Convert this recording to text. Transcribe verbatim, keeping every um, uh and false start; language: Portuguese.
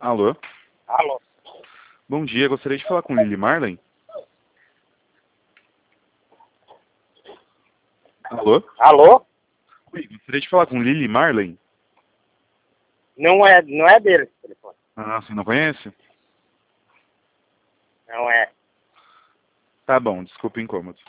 Alô? Alô? Bom dia, gostaria de falar com Lili Marlen? Alô? Alô? Oi, gostaria de falar com Lili Marlen? Não é, não é dele esse telefone. Ah, você não conhece? Não é. Tá bom, desculpa o incômodo.